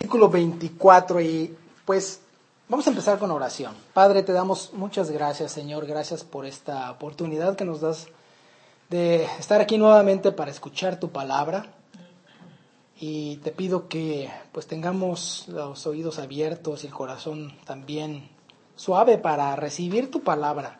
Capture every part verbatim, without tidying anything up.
Versículo veinticuatro, y pues vamos a empezar con oración. Padre, te damos muchas gracias, Señor, gracias por esta oportunidad que nos das de estar aquí nuevamente para escuchar tu palabra, y te pido que pues tengamos los oídos abiertos y el corazón también suave para recibir tu palabra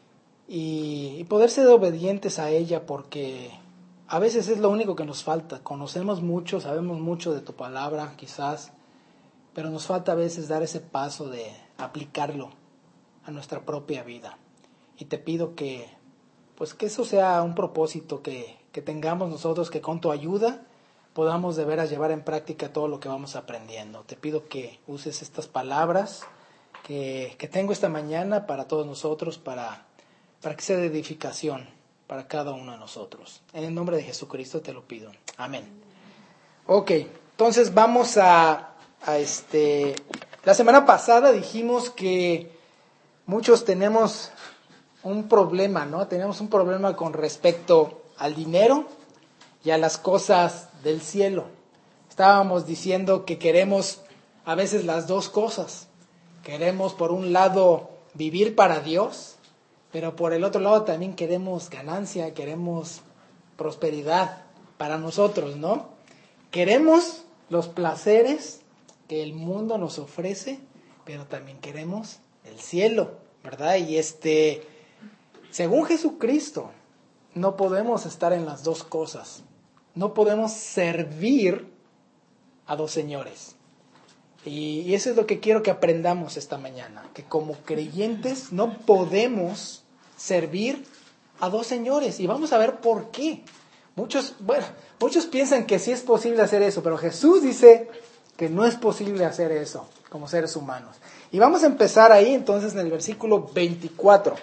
y, y poder ser obedientes a ella, porque a veces es lo único que nos falta. Conocemos mucho, sabemos mucho de tu palabra quizás, pero nos falta a veces dar ese paso de aplicarlo a nuestra propia vida. Y te pido que, pues que eso sea un propósito que, que tengamos nosotros, que con tu ayuda podamos de veras llevar en práctica todo lo que vamos aprendiendo. Te pido que uses estas palabras que, que tengo esta mañana para todos nosotros, para, para que sea de edificación para cada uno de nosotros. En el nombre de Jesucristo te lo pido. Amén. Ok, entonces vamos a, a este... La semana pasada dijimos que muchos tenemos un problema, ¿no? Tenemos un problema con respecto al dinero y a las cosas del cielo. Estábamos diciendo que queremos a veces las dos cosas. Queremos, por un lado, vivir para Dios, pero por el otro lado también queremos ganancia, queremos prosperidad para nosotros, ¿no? Queremos los placeres que el mundo nos ofrece, pero también queremos el cielo, ¿verdad? Y este, según Jesucristo, no podemos estar en las dos cosas. No podemos servir a dos señores. Y, y eso es lo que quiero que aprendamos esta mañana, que como creyentes no podemos servir a dos señores. Y vamos a ver por qué. Muchos, bueno, muchos piensan que sí es posible hacer eso, pero Jesús dice que no es posible hacer eso como seres humanos. Y vamos a empezar ahí entonces en el versículo veinticuatro.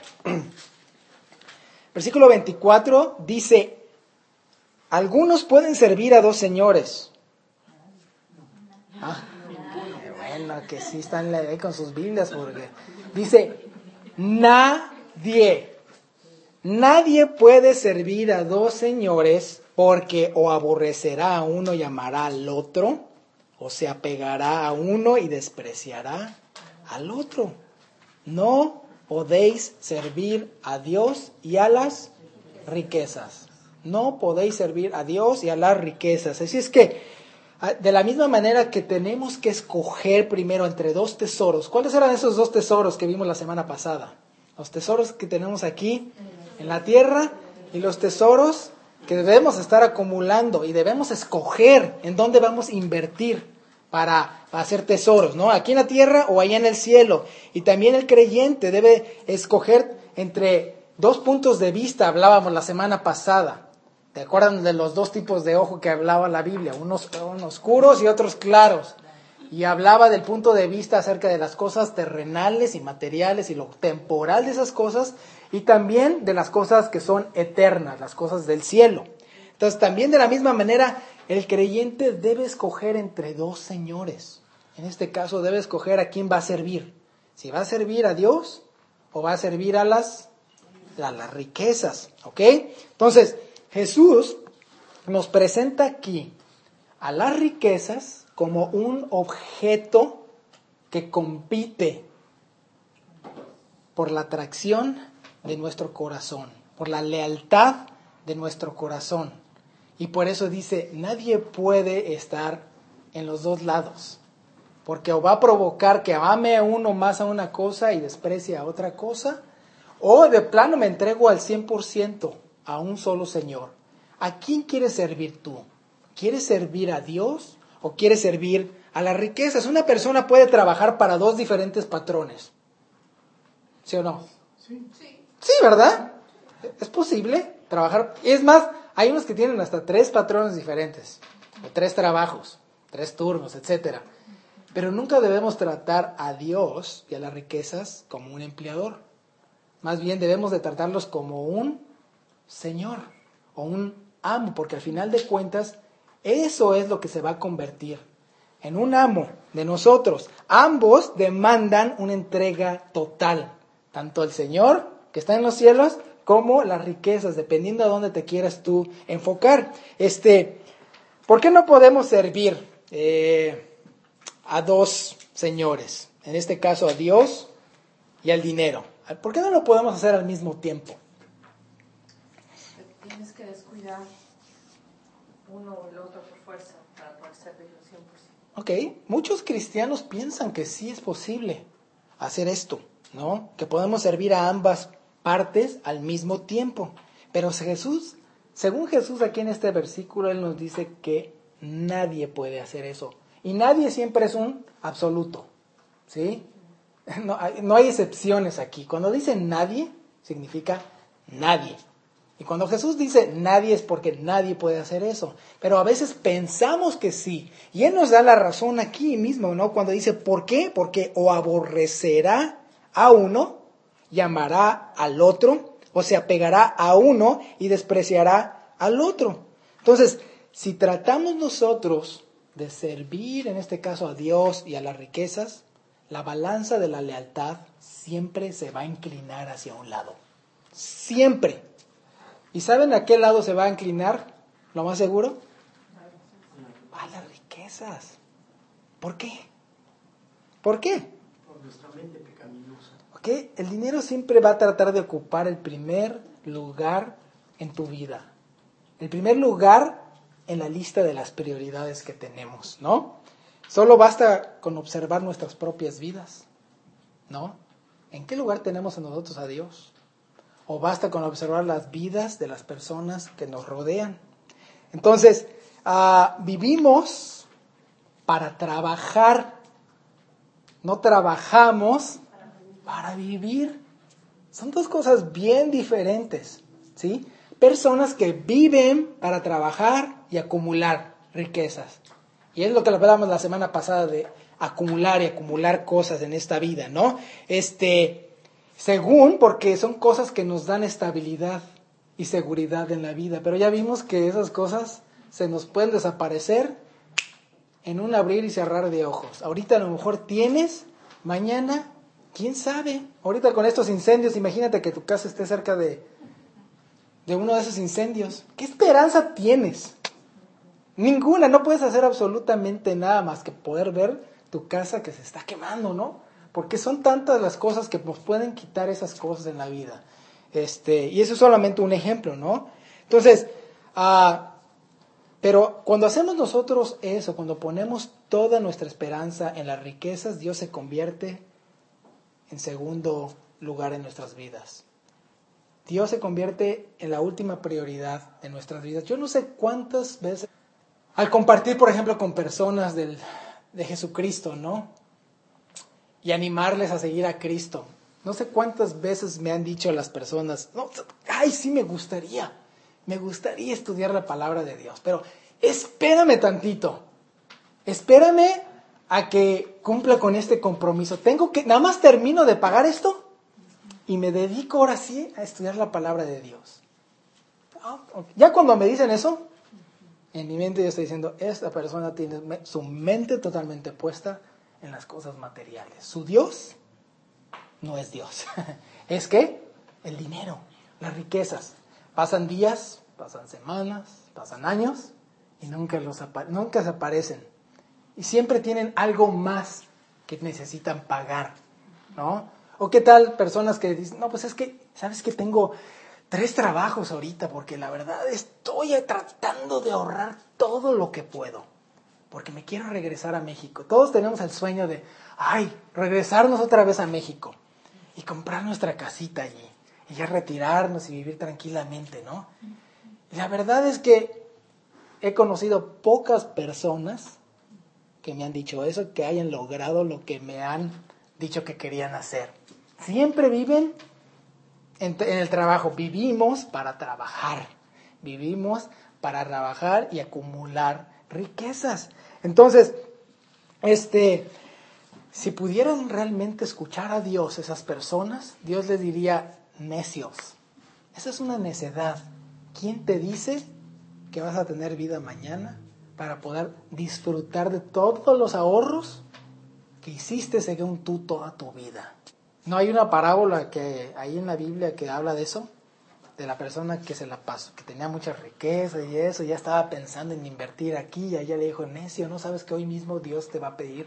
Versículo veinticuatro dice: algunos pueden servir a dos señores. Ah, bueno, que sí están ahí con sus Biblias, porque dice: nadie, nadie puede servir a dos señores, porque o aborrecerá a uno y amará al otro, o se apegará a uno y despreciará al otro. No podéis servir a Dios y a las riquezas. No podéis servir a Dios y a las riquezas. Así es que, de la misma manera que tenemos que escoger primero entre dos tesoros. ¿Cuáles eran esos dos tesoros que vimos la semana pasada? Los tesoros que tenemos aquí en la tierra y los tesoros que debemos estar acumulando, y debemos escoger en dónde vamos a invertir para, para hacer tesoros, ¿no? Aquí en la tierra o allá en el cielo. Y también el creyente debe escoger entre dos puntos de vista. Hablábamos la semana pasada. ¿Te acuerdan de los dos tipos de ojo que hablaba la Biblia? Unos, unos oscuros y otros claros. Y hablaba del punto de vista acerca de las cosas terrenales y materiales y lo temporal de esas cosas, y también de las cosas que son eternas, las cosas del cielo. Entonces, también de la misma manera, el creyente debe escoger entre dos señores. En este caso, debe escoger a quién va a servir. Si va a servir a Dios o va a servir a las, a las riquezas. ¿Ok? Entonces, Jesús nos presenta aquí a las riquezas como un objeto que compite por la atracción de nuestro corazón, por la lealtad de nuestro corazón. Y por eso dice, nadie puede estar en los dos lados, porque o va a provocar que ame a uno más a una cosa y desprecie a otra cosa, o de plano me entrego al cien por ciento a un solo Señor. ¿A quién quieres servir tú? ¿Quieres servir a Dios o quieres servir a las riquezas? Una persona puede trabajar para dos diferentes patrones. ¿Sí o no? Sí. Sí, ¿verdad? Es posible trabajar. Es más, hay unos que tienen hasta tres patrones diferentes, o tres trabajos, tres turnos, etcétera. Pero nunca debemos tratar a Dios y a las riquezas como un empleador. Más bien debemos de tratarlos como un Señor o un amo, porque al final de cuentas eso es lo que se va a convertir en un amo de nosotros. Ambos demandan una entrega total, tanto el Señor que está en los cielos como las riquezas, dependiendo a dónde te quieras tú enfocar. Este, ¿por qué no podemos servir? Eh, a dos señores, en este caso a Dios y al dinero. ¿Por qué no lo podemos hacer al mismo tiempo? Tienes que descuidar uno o el otro por fuerza para poder servirlo cien por ciento. Ok, muchos cristianos piensan que sí es posible hacer esto, ¿no? Que podemos servir a ambas partes al mismo tiempo. Pero Jesús, según Jesús aquí en este versículo, Él nos dice que nadie puede hacer eso. Y nadie siempre es un absoluto, ¿sí? No hay, no hay excepciones aquí. Cuando dice nadie, significa nadie. Y cuando Jesús dice nadie es porque nadie puede hacer eso. Pero a veces pensamos que sí. Y Él nos da la razón aquí mismo, ¿no? Cuando dice, ¿por qué? Porque o aborrecerá a uno y amará al otro, o se apegará a uno y despreciará al otro. Entonces, si tratamos nosotros de servir, en este caso a Dios y a las riquezas, la balanza de la lealtad siempre se va a inclinar hacia un lado. Siempre. ¿Y saben a qué lado se va a inclinar? ¿Lo más seguro? A las riquezas. ¿Por qué? ¿Por qué? Por nuestra mente pecaminosa. ¿Ok? El dinero siempre va a tratar de ocupar el primer lugar en tu vida. El primer lugar en la lista de las prioridades que tenemos, ¿no? Solo basta con observar nuestras propias vidas, ¿no? ¿En qué lugar tenemos a nosotros a Dios? O basta con observar las vidas de las personas que nos rodean. Entonces, uh, vivimos para trabajar. No trabajamos para vivir. Son dos cosas bien diferentes, ¿sí? Personas que viven para trabajar y acumular riquezas. Y es lo que hablábamos la semana pasada de acumular y acumular cosas en esta vida, ¿no? Este... Según, porque son cosas que nos dan estabilidad y seguridad en la vida. Pero ya vimos que esas cosas se nos pueden desaparecer en un abrir y cerrar de ojos. Ahorita a lo mejor tienes, mañana, quién sabe. Ahorita con estos incendios, imagínate que tu casa esté cerca de, de uno de esos incendios. ¿Qué esperanza tienes? Ninguna, no puedes hacer absolutamente nada más que poder ver tu casa que se está quemando, ¿no? Porque son tantas las cosas que nos pueden quitar esas cosas en la vida. Este, y eso es solamente un ejemplo, ¿no? Entonces, uh, pero cuando hacemos nosotros eso, cuando ponemos toda nuestra esperanza en las riquezas, Dios se convierte en segundo lugar en nuestras vidas. Dios se convierte en la última prioridad de nuestras vidas. Yo no sé cuántas veces, al compartir, por ejemplo, con personas del, de Jesucristo, ¿no? Y animarles a seguir a Cristo. No sé cuántas veces me han dicho las personas, no, ay, sí me gustaría, me gustaría estudiar la palabra de Dios, pero espérame tantito, espérame a que cumpla con este compromiso. Tengo que, nada más termino de pagar esto y me dedico ahora sí a estudiar la palabra de Dios. Ya cuando me dicen eso, en mi mente yo estoy diciendo, esta persona tiene su mente totalmente puesta en las cosas materiales. Su Dios no es Dios. ¿Es qué? El dinero, las riquezas. Pasan días, pasan semanas, pasan años y nunca, los apa- nunca se aparecen. Y siempre tienen algo más que necesitan pagar, ¿no? O qué tal personas que dicen, no, pues es que, ¿sabes qué? Tengo tres trabajos ahorita porque la verdad estoy tratando de ahorrar todo lo que puedo. Porque me quiero regresar a México. Todos tenemos el sueño de, ay, regresarnos otra vez a México y comprar nuestra casita allí y ya retirarnos y vivir tranquilamente, ¿no? Y la verdad es que he conocido pocas personas que me han dicho eso, que hayan logrado lo que me han dicho que querían hacer. Siempre viven en, en el trabajo. Vivimos para trabajar. Vivimos para trabajar y acumular riquezas. Entonces, este, si pudieran realmente escuchar a Dios esas personas, Dios les diría, necios. Esa es una necedad. ¿Quién te dice que vas a tener vida mañana para poder disfrutar de todos los ahorros que hiciste según tú toda tu vida? ¿No hay una parábola que ahí en la Biblia que habla de eso? De la persona que se la pasó, que tenía mucha riqueza y eso, ya estaba pensando en invertir aquí, y a ella le dijo, necio, ¿no sabes que hoy mismo Dios te va a pedir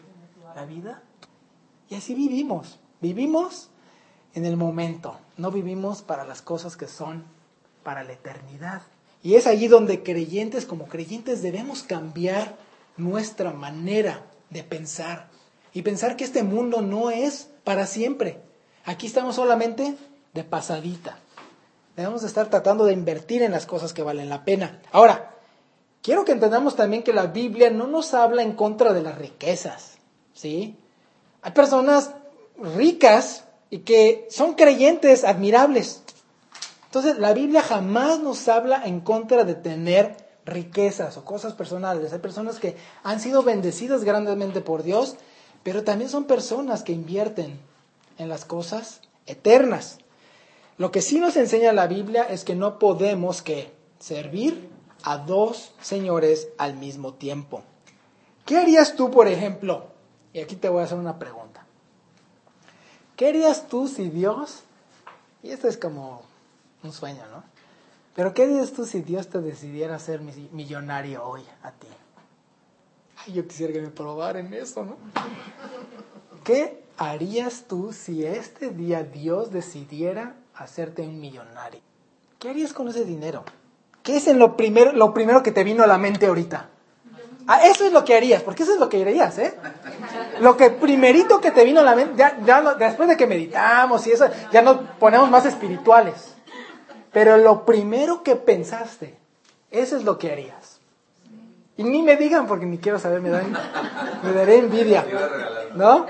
la vida. Y así vivimos. Vivimos en el momento. No vivimos para las cosas que son para la eternidad. Y es allí donde creyentes, como creyentes, debemos cambiar nuestra manera de pensar. Y pensar que este mundo no es para siempre. Aquí estamos solamente de pasadita. Debemos estar tratando de invertir en las cosas que valen la pena. Ahora, quiero que entendamos también que la Biblia no nos habla en contra de las riquezas, ¿sí? Hay personas ricas y que son creyentes admirables. Entonces, la Biblia jamás nos habla en contra de tener riquezas o cosas personales. Hay personas que han sido bendecidas grandemente por Dios, pero también son personas que invierten en las cosas eternas. Lo que sí nos enseña la Biblia es que no podemos que servir a dos señores al mismo tiempo. ¿Qué harías tú, por ejemplo? Y aquí te voy a hacer una pregunta. ¿Qué harías tú si Dios, y esto es como un sueño, ¿no? Pero ¿qué harías tú si Dios te decidiera ser millonario hoy a ti? Ay, yo quisiera que me probara en eso, ¿no? ¿Qué harías tú si este día Dios decidiera hacerte un millonario? ¿Qué harías con ese dinero? ¿Qué es en lo primero, lo primero que te vino a la mente ahorita? Ah, eso es lo que harías, porque eso es lo que harías, ¿eh? Lo que primerito que te vino a la mente, ya, ya no, después de que meditamos y eso, ya nos ponemos más espirituales. Pero lo primero que pensaste, eso es lo que harías. Y ni me digan, porque ni quiero saber, me, dan, me daré envidia, ¿no?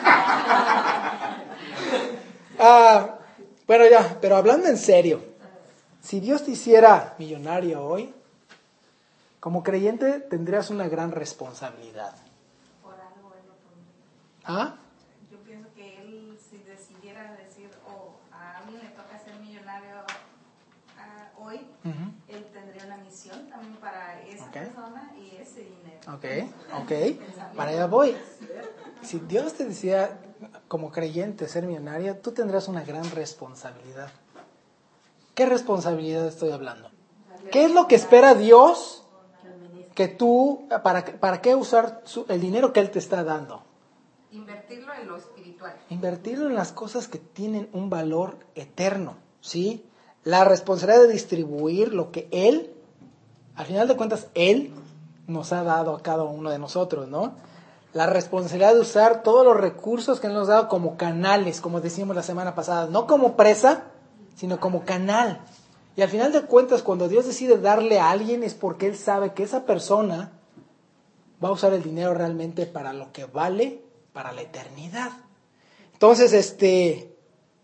ah, bueno, ya, pero hablando en serio, si Dios te hiciera millonario hoy, como creyente tendrías una gran responsabilidad. Por algo él lo pondría. ¿Ah? Yo pienso que él, si decidiera decir, oh, a mí me toca ser millonario uh, hoy, uh-huh. Él tendría una misión también para esa okay. persona y ese dinero. Ok, ok. Para allá voy. Si Dios te decía como creyente ser millonario, tú tendrás una gran responsabilidad. ¿Qué responsabilidad estoy hablando? ¿Qué es lo que espera Dios que tú, para, para qué usar su, el dinero que Él te está dando? Invertirlo en lo espiritual. Invertirlo en las cosas que tienen un valor eterno, ¿sí? La responsabilidad de distribuir lo que Él, al final de cuentas, Él nos ha dado a cada uno de nosotros, ¿no? La responsabilidad de usar todos los recursos que Él nos ha dado como canales, como decíamos la semana pasada, no como presa, sino como canal. Y al final de cuentas, cuando Dios decide darle a alguien es porque Él sabe que esa persona va a usar el dinero realmente para lo que vale, para la eternidad. Entonces, este,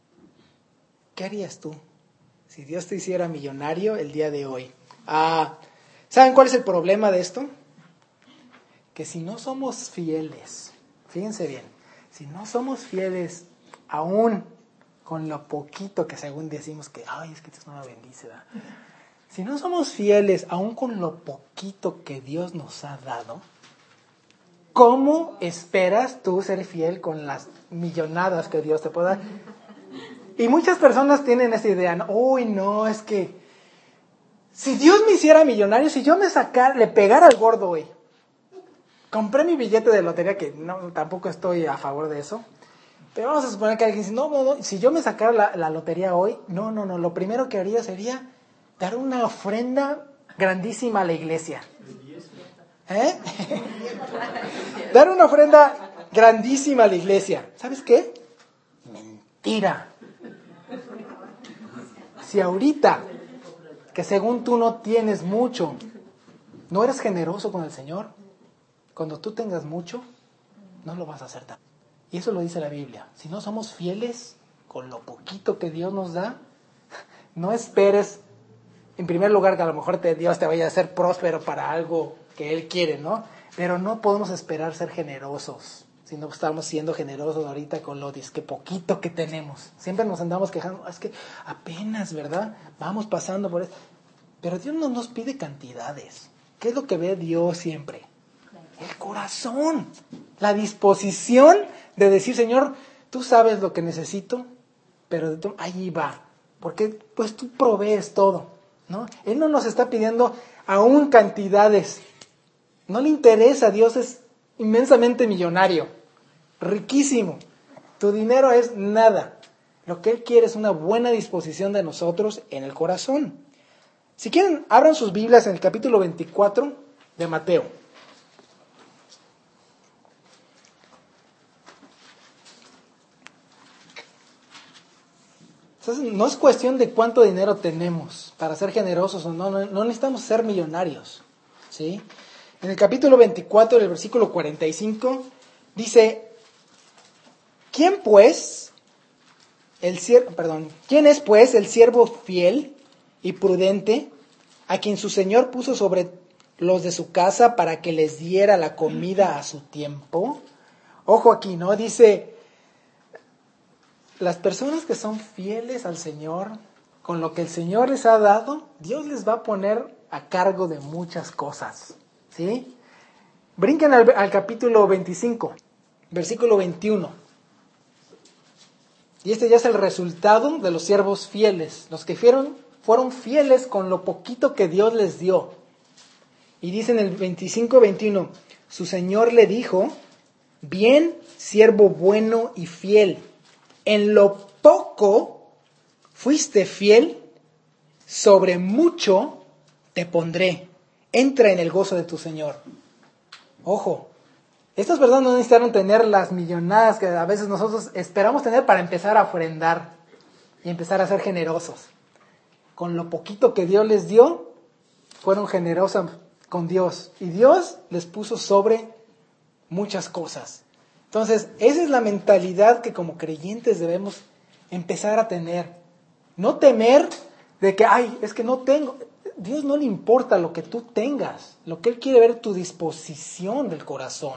¿qué harías tú si Dios te hiciera millonario el día de hoy? Ah, ¿saben cuál es el problema de esto? Que si no somos fieles, fíjense bien, si no somos fieles aún con lo poquito que según decimos que, ay, es que Dios no me bendice, ¿verdad? Si no somos fieles aún con lo poquito que Dios nos ha dado, ¿cómo esperas tú ser fiel con las millonadas que Dios te puede dar? Y muchas personas tienen esa idea, ¿no? Uy, no, es que si Dios me hiciera millonario, si yo me sacara, le pegara al gordo hoy, compré mi billete de lotería, que no, tampoco estoy a favor de eso, pero vamos a suponer que alguien dice, no, no, no, si yo me sacara la, la lotería hoy, no, no, no, lo primero que haría sería dar una ofrenda grandísima a la iglesia. ¿Eh? Dar una ofrenda grandísima a la iglesia. ¿Sabes qué? Mentira. Si ahorita, que según tú no tienes mucho, no eres generoso con el Señor, cuando tú tengas mucho, no lo vas a hacer tanto. Y eso lo dice la Biblia. Si no somos fieles con lo poquito que Dios nos da, no esperes, en primer lugar, que a lo mejor te, Dios te vaya a hacer próspero para algo que Él quiere, ¿no? Pero no podemos esperar ser generosos, si no estamos siendo generosos ahorita con lo que poquito que tenemos. Siempre nos andamos quejando, es que apenas, ¿verdad? Vamos pasando por eso. Pero Dios no nos pide cantidades. ¿Qué es lo que ve Dios siempre? El corazón, la disposición de decir, Señor, tú sabes lo que necesito, pero ahí va, porque pues tú provees todo, ¿no? Él no nos está pidiendo aún cantidades, no le interesa, Dios es inmensamente millonario, riquísimo. Tu dinero es nada. Lo que Él quiere es una buena disposición de nosotros en el corazón. Si quieren, abran sus Biblias en el capítulo veinticuatro de Mateo. Entonces, no es cuestión de cuánto dinero tenemos para ser generosos o no, no, no necesitamos ser millonarios, ¿sí? En el capítulo veinticuatro, del versículo cuarenta y cinco, dice, ¿quién pues, el siervo, perdón, quién es pues el siervo fiel y prudente a quien su señor puso sobre los de su casa para que les diera la comida a su tiempo? Ojo aquí, ¿no? Dice, las personas que son fieles al Señor, con lo que el Señor les ha dado, Dios les va a poner a cargo de muchas cosas, ¿sí? Brinquen al, al capítulo veinticinco, versículo veintiuno. Y este ya es el resultado de los siervos fieles, los que fueron, fueron fieles con lo poquito que Dios les dio. Y dice en el veinticinco veintiuno, su Señor le dijo, bien, siervo bueno y fiel, en lo poco fuiste fiel, sobre mucho te pondré. Entra en el gozo de tu Señor. Ojo, estas personas no necesitaron tener las millonadas que a veces nosotros esperamos tener para empezar a ofrendar y empezar a ser generosos. Con lo poquito que Dios les dio, fueron generosos con Dios. Y Dios les puso sobre muchas cosas. Entonces, esa es la mentalidad que como creyentes debemos empezar a tener. No temer de que, ay, es que no tengo. Dios no le importa lo que tú tengas. Lo que Él quiere ver es tu disposición del corazón.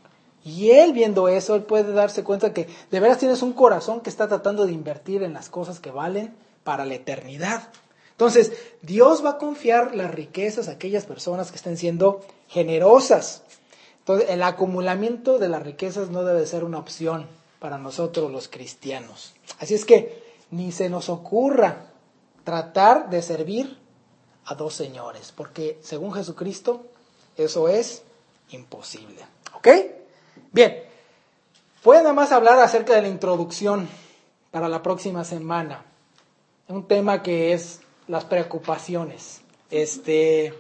Y Él viendo eso, Él puede darse cuenta que de veras tienes un corazón que está tratando de invertir en las cosas que valen para la eternidad. Entonces, Dios va a confiar las riquezas a aquellas personas que estén siendo generosas. Entonces, el acumulamiento de las riquezas no debe ser una opción para nosotros los cristianos. Así es que ni se nos ocurra tratar de servir a dos señores, porque según Jesucristo, eso es imposible. ¿Ok? Bien, voy a nada más hablar acerca de la introducción para la próxima semana. Un tema que es las preocupaciones. Este...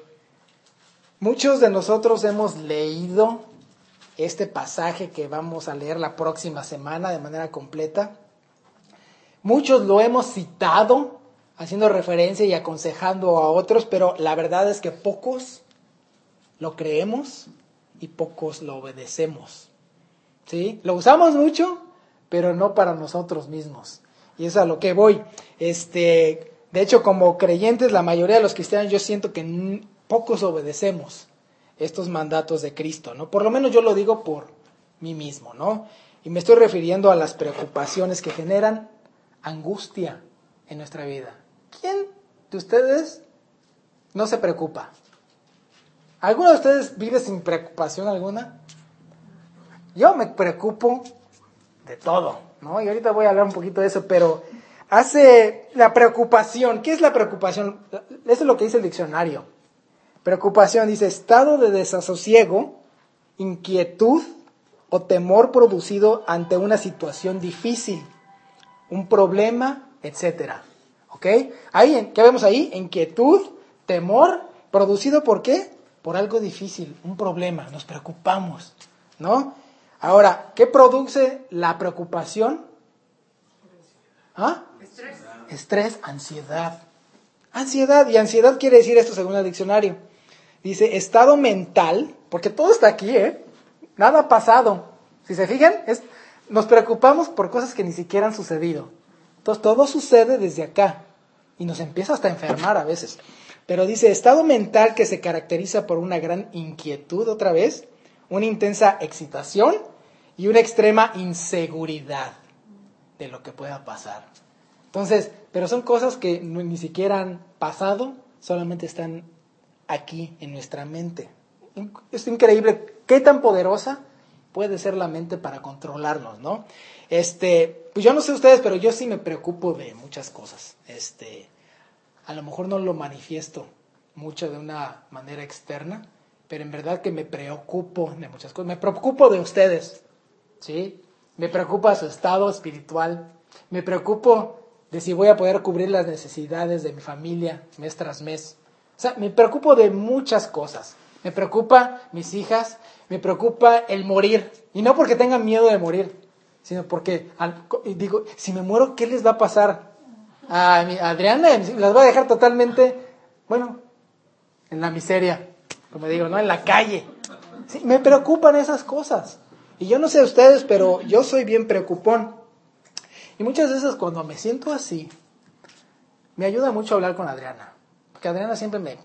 Muchos de nosotros hemos leído este pasaje que vamos a leer la próxima semana de manera completa. Muchos lo hemos citado, haciendo referencia y aconsejando a otros, pero la verdad es que pocos lo creemos y pocos lo obedecemos. ¿Sí? Lo usamos mucho, pero no para nosotros mismos. Y es a lo que voy. Este, de hecho, como creyentes, la mayoría de los cristianos, yo siento que pocos obedecemos estos mandatos de Cristo, ¿no? Por lo menos yo lo digo por mí mismo, ¿no? Y me estoy refiriendo a las preocupaciones que generan angustia en nuestra vida. ¿Quién de ustedes no se preocupa? ¿Alguno de ustedes vive sin preocupación alguna? Yo me preocupo de todo, ¿no? Y ahorita voy a hablar un poquito de eso, pero hace la preocupación. ¿Qué es la preocupación? Eso es lo que dice el diccionario. Preocupación, dice, estado de desasosiego, inquietud o temor producido ante una situación difícil, un problema, etcétera. ¿Ok? Ahí, ¿qué vemos ahí? Inquietud, temor, producido ¿por qué? Por algo difícil, un problema, nos preocupamos, ¿no? Ahora, ¿qué produce la preocupación? ¿Ah? Estrés. Estrés, ansiedad. Ansiedad, y ansiedad quiere decir esto según el diccionario. Dice estado mental, porque todo está aquí, ¿eh? Nada ha pasado. Si se fijan, es, nos preocupamos por cosas que ni siquiera han sucedido. Entonces todo sucede desde acá y nos empieza hasta a enfermar a veces. Pero dice estado mental que se caracteriza por una gran inquietud otra vez, una intensa excitación y una extrema inseguridad de lo que pueda pasar. Entonces, pero son cosas que ni siquiera han pasado, solamente están aquí en nuestra mente. Es increíble qué tan poderosa puede ser la mente para controlarnos, ¿no? Este, pues yo no sé ustedes, pero yo sí me preocupo de muchas cosas. Este, a lo mejor no lo manifiesto mucho de una manera externa, pero en verdad que me preocupo de muchas cosas. Me preocupo de ustedes, ¿sí? me preocupa su estado espiritual, me preocupo de si voy a poder cubrir las necesidades de mi familia mes tras mes. O sea, me preocupo de muchas cosas. Me preocupa mis hijas, me preocupa el morir. Y no porque tenga miedo de morir, sino porque al, digo, si me muero, ¿qué les va a pasar a, mi, a Adriana? Las voy a dejar totalmente, bueno, en la miseria, como digo, ¿no? En la calle. Sí, me preocupan esas cosas. Y yo no sé ustedes, pero yo soy bien preocupón. Y muchas veces cuando me siento así, me ayuda mucho hablar con Adriana. Porque Adriana siempre me,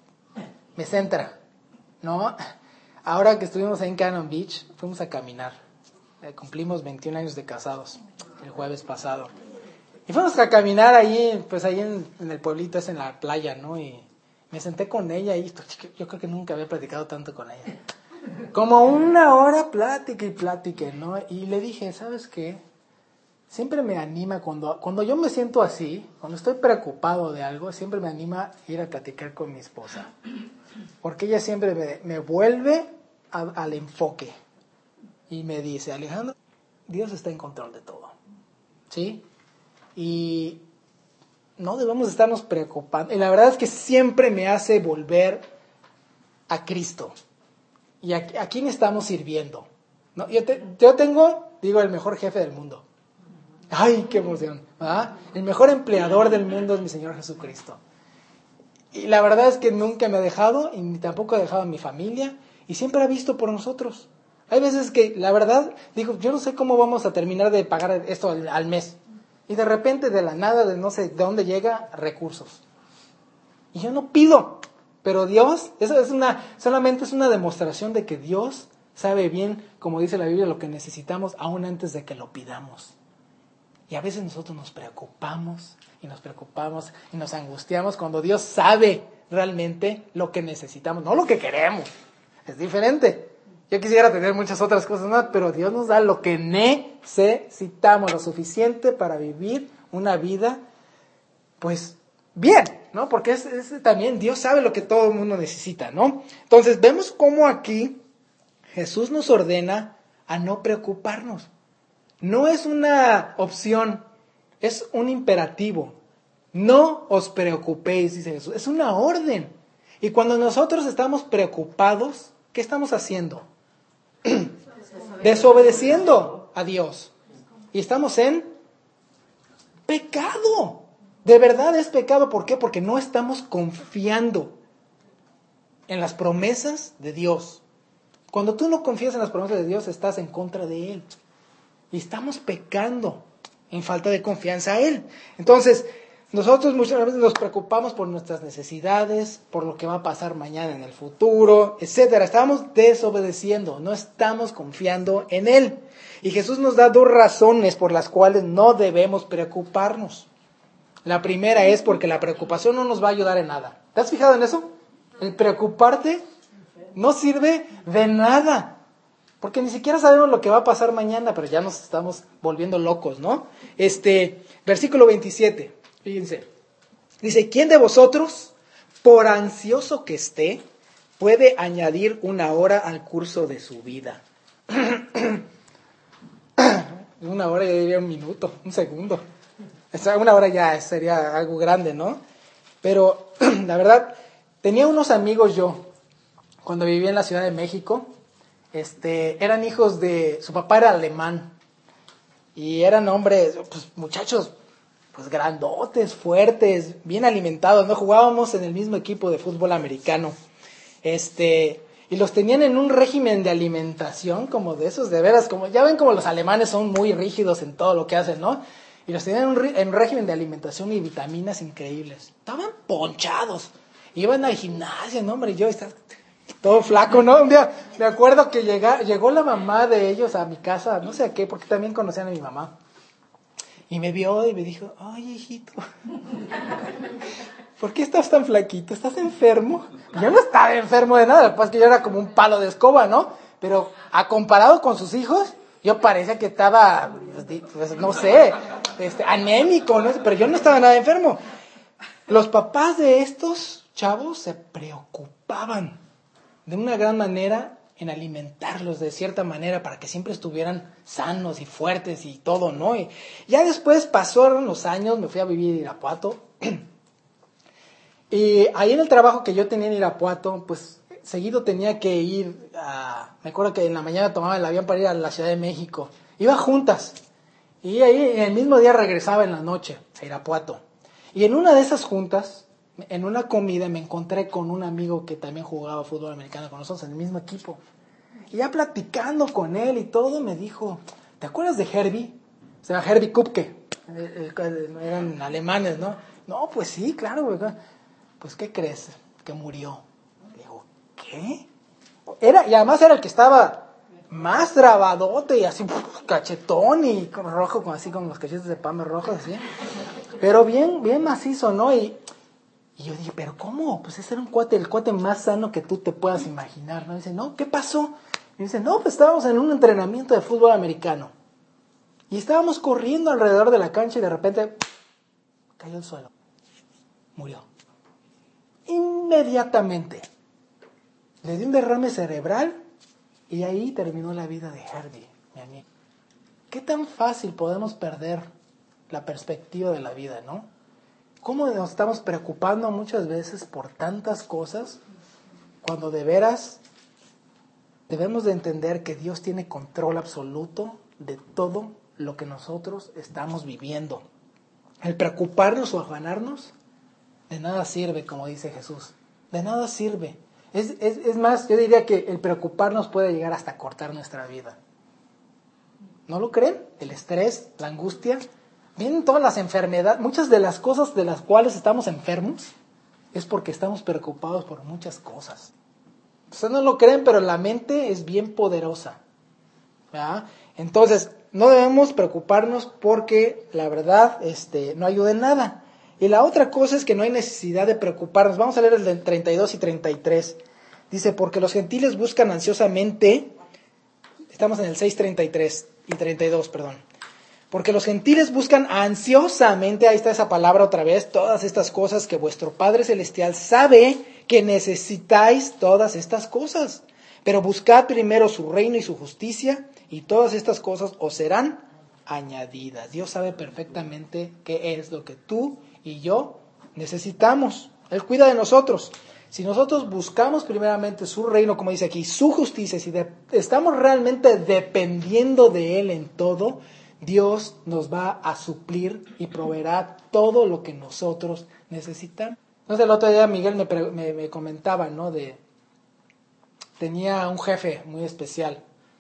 me centra, ¿no? Ahora que estuvimos ahí en Cannon Beach, fuimos a caminar. Eh, cumplimos veintiún años de casados el jueves pasado. Y fuimos a caminar ahí, pues ahí en, en el pueblito, es en la playa, ¿no? Y me senté con ella y yo creo que nunca había platicado tanto con ella. Como una hora plática y plática, ¿no? Y le dije, ¿sabes qué? Siempre me anima cuando, cuando yo me siento así, cuando estoy preocupado de algo, siempre me anima ir a platicar con mi esposa. Porque ella siempre me, me vuelve a, al enfoque. Y me dice, Alejandro, Dios está en control de todo. ¿Sí? Y no debemos estarnos preocupando. Y la verdad es que siempre me hace volver a Cristo. ¿Y a, a quién estamos sirviendo? ¿No? Yo, te, yo tengo, digo, el mejor jefe del mundo. ¡Ay, qué emoción! ¿Verdad? El mejor empleador del mundo es mi Señor Jesucristo. Y la verdad es que nunca me ha dejado, y ni tampoco ha dejado a mi familia, y siempre ha visto por nosotros. Hay veces que, la verdad, digo, yo no sé cómo vamos a terminar de pagar esto al, al mes. Y de repente, de la nada, de no sé de dónde llega, recursos. Y yo no pido, pero Dios, eso es una, solamente es una demostración de que Dios sabe bien, como dice la Biblia, lo que necesitamos aún antes de que lo pidamos. Y a veces nosotros nos preocupamos y nos preocupamos y nos angustiamos cuando Dios sabe realmente lo que necesitamos, no lo que queremos. Es diferente. Yo quisiera tener muchas otras cosas más, pero Dios nos da lo que necesitamos, lo suficiente para vivir una vida, pues, bien, ¿no? Porque es, es también Dios sabe lo que todo el mundo necesita, ¿no? Entonces, vemos cómo aquí Jesús nos ordena a no preocuparnos. No es una opción, es un imperativo. No os preocupéis, dice Jesús. Es una orden. Y cuando nosotros estamos preocupados, ¿qué estamos haciendo? Desobedeciendo a Dios. Y estamos en pecado. De verdad es pecado. ¿Por qué? Porque no estamos confiando en las promesas de Dios. Cuando tú no confías en las promesas de Dios, estás en contra de Él. Y estamos pecando en falta de confianza a Él. Entonces, nosotros muchas veces nos preocupamos por nuestras necesidades, por lo que va a pasar mañana en el futuro, etcétera. Estamos desobedeciendo, no estamos confiando en Él. Y Jesús nos da dos razones por las cuales no debemos preocuparnos. La primera es porque la preocupación no nos va a ayudar en nada. ¿Te has fijado en eso? El preocuparte no sirve de nada. Porque ni siquiera sabemos lo que va a pasar mañana, pero ya nos estamos volviendo locos, ¿no? Este, versículo veintisiete, fíjense. Dice, ¿quién de vosotros, por ansioso que esté, puede añadir una hora al curso de su vida? Una hora, yo diría un minuto, un segundo. O sea, una hora ya sería algo grande, ¿no? Pero, la verdad, tenía unos amigos yo, cuando vivía en la Ciudad de México. Este, eran hijos de, su papá era alemán, y eran hombres, pues muchachos, pues grandotes, fuertes, bien alimentados, ¿no? Jugábamos en el mismo equipo de fútbol americano, este, y los tenían en un régimen de alimentación, como de esos, de veras, como, ya ven como los alemanes son muy rígidos en todo lo que hacen, ¿no? Y los tenían en un, en un régimen de alimentación y vitaminas increíbles, estaban ponchados, iban al gimnasio, ¿no, hombre? Y yo estaba todo flaco, ¿no? Un día me acuerdo que llega, llegó la mamá de ellos a mi casa, no sé a qué, porque también conocían a mi mamá. Y me vio y me dijo, ay, hijito, ¿por qué estás tan flaquito? ¿Estás enfermo? Yo no estaba enfermo de nada, lo que pasa es que yo era como un palo de escoba, ¿no? Pero a comparado con sus hijos, yo parecía que estaba, pues, no sé, este, anémico, ¿no? Pero yo no estaba nada enfermo. Los papás de estos chavos se preocupaban de una gran manera en alimentarlos de cierta manera para que siempre estuvieran sanos y fuertes y todo, ¿no? Y ya después pasaron los años, me fui a vivir a Irapuato. Y ahí en el trabajo que yo tenía en Irapuato, pues seguido tenía que ir a... Me acuerdo que en la mañana tomaba el avión para ir a la Ciudad de México. Iba juntas. Y ahí el mismo día regresaba en la noche a Irapuato. Y en una de esas juntas, en una comida, me encontré con un amigo que también jugaba fútbol americano con nosotros en el mismo equipo. Y ya platicando con él y todo, me dijo, ¿te acuerdas de Herbie? O sea, Herbie Kupke. Eran alemanes, ¿no? No, pues sí, claro, güey. Pues, ¿qué crees? Que murió. Le digo, ¿qué? Era, y además era el que estaba más trabadote y así, uf, cachetón y rojo, así con los cachetes de pame rojos, así. Pero bien, bien macizo, ¿no? Y, y yo dije, ¿pero cómo? Pues ese era un cuate, el cuate más sano que tú te puedas imaginar, ¿no? Y dice, no, ¿qué pasó? Y dice, no, pues estábamos en un entrenamiento de fútbol americano. Y estábamos corriendo alrededor de la cancha y de repente cayó al suelo. Murió. Inmediatamente. Le dio un derrame cerebral y ahí terminó la vida de Herbie, mi amigo. ¿Qué tan fácil podemos perder la perspectiva de la vida, no? ¿Cómo nos estamos preocupando muchas veces por tantas cosas cuando de veras debemos de entender que Dios tiene control absoluto de todo lo que nosotros estamos viviendo? El preocuparnos o afanarnos de nada sirve, como dice Jesús. De nada sirve. Es, es, es más, yo diría que el preocuparnos puede llegar hasta cortar nuestra vida. ¿No lo creen? El estrés, la angustia, vienen todas las enfermedades. Muchas de las cosas de las cuales estamos enfermos es porque estamos preocupados por muchas cosas. Ustedes no lo creen, pero la mente es bien poderosa, ¿verdad? Entonces, no debemos preocuparnos porque la verdad este, no ayuda en nada. Y la otra cosa es que no hay necesidad de preocuparnos. Vamos a leer el de treinta y dos y treinta y tres. Dice, porque los gentiles buscan ansiosamente, estamos en el seis, treinta y tres y treinta y dos, perdón. Porque los gentiles buscan ansiosamente, ahí está esa palabra otra vez, todas estas cosas que vuestro Padre Celestial sabe que necesitáis todas estas cosas. Pero buscad primero su reino y su justicia, y todas estas cosas os serán añadidas. Dios sabe perfectamente qué es lo que tú y yo necesitamos. Él cuida de nosotros. Si nosotros buscamos primeramente su reino, como dice aquí, su justicia, si de, estamos realmente dependiendo de Él en todo, Dios nos va a suplir y proveerá todo lo que nosotros necesitamos. Entonces el otro día Miguel me, me, me comentaba, ¿no? De, tenía un jefe muy especial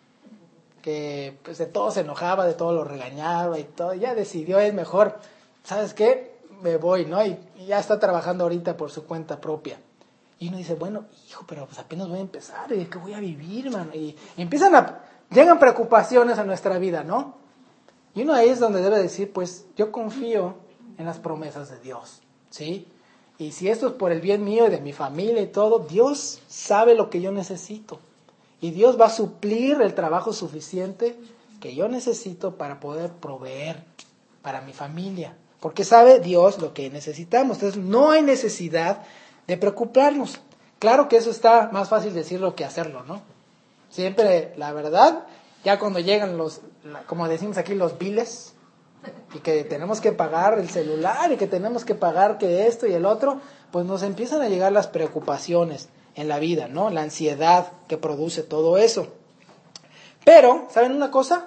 que pues de todo se enojaba, de todo lo regañaba y todo. Ya decidió, es mejor, ¿sabes qué? Me voy, ¿no? Y, y ya está trabajando ahorita por su cuenta propia. Y uno dice, bueno, hijo, pero pues apenas voy a empezar, ¿de qué voy a vivir, mano? Y, y empiezan a, llegan preocupaciones a nuestra vida, ¿no? Y uno ahí es donde debe decir, pues yo confío en las promesas de Dios, ¿sí? Y si esto es por el bien mío y de mi familia y todo, Dios sabe lo que yo necesito. Y Dios va a suplir el trabajo suficiente que yo necesito para poder proveer para mi familia. Porque sabe Dios lo que necesitamos. Entonces no hay necesidad de preocuparnos. Claro que eso está más fácil decirlo que hacerlo, ¿no? Siempre, la verdad, ya cuando llegan los, como decimos aquí, los biles, y que tenemos que pagar el celular, y que tenemos que pagar que esto y el otro, pues nos empiezan a llegar las preocupaciones en la vida, ¿no? La ansiedad que produce todo eso. Pero, ¿saben una cosa?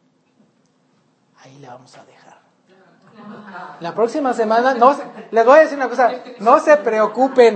Ahí la vamos a dejar. La próxima semana, no, les voy a decir una cosa, no se preocupen.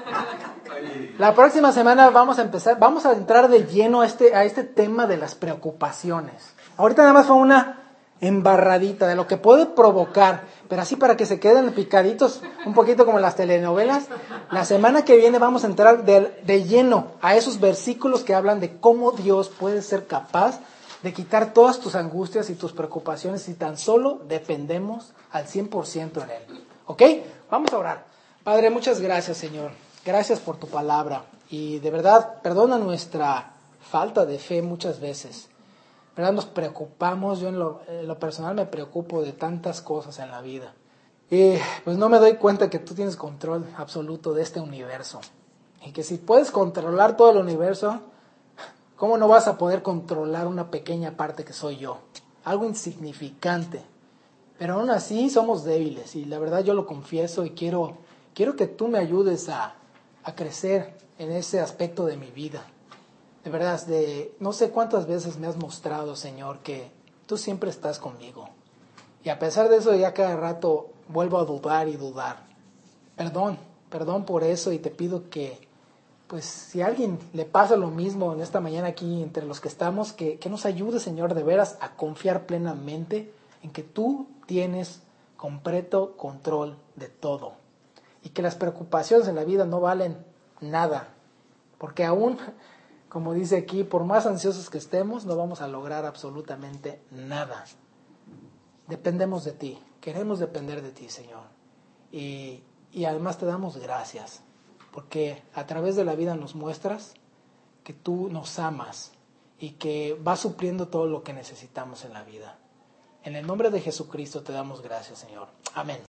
La próxima semana vamos a empezar, vamos a entrar de lleno a este, a este tema de las preocupaciones. Ahorita nada más fue una embarradita de lo que puede provocar, pero así para que se queden picaditos, un poquito como las telenovelas. La semana que viene vamos a entrar de, de lleno a esos versículos que hablan de cómo Dios puede ser capaz de quitar todas tus angustias y tus preocupaciones si tan solo dependemos al cien por ciento en Él. ¿Ok? Vamos a orar. Padre, muchas gracias, Señor. Gracias por tu palabra. Y de verdad, perdona nuestra falta de fe muchas veces. ¿Verdad? Nos preocupamos. Yo en lo, en lo personal me preocupo de tantas cosas en la vida. Y pues no me doy cuenta que tú tienes control absoluto de este universo. Y que si puedes controlar todo el universo, ¿Cómo no vas a poder controlar una pequeña parte que soy yo? Algo insignificante. Pero aún así somos débiles y la verdad yo lo confieso y quiero, quiero que tú me ayudes a, a crecer en ese aspecto de mi vida. De verdad, de, no sé cuántas veces me has mostrado, Señor, que tú siempre estás conmigo. Y a pesar de eso ya cada rato vuelvo a dudar y dudar. Perdón, perdón por eso y te pido que, pues si a alguien le pasa lo mismo en esta mañana aquí entre los que estamos, que, que nos ayude, Señor, de veras a confiar plenamente en que tú tienes completo control de todo. Y que las preocupaciones en la vida no valen nada. Porque aún, como dice aquí, por más ansiosos que estemos, no vamos a lograr absolutamente nada. Dependemos de ti, queremos depender de ti, Señor. Y, y además te damos gracias, porque a través de la vida nos muestras que tú nos amas y que vas supliendo todo lo que necesitamos en la vida. En el nombre de Jesucristo te damos gracias, Señor. Amén.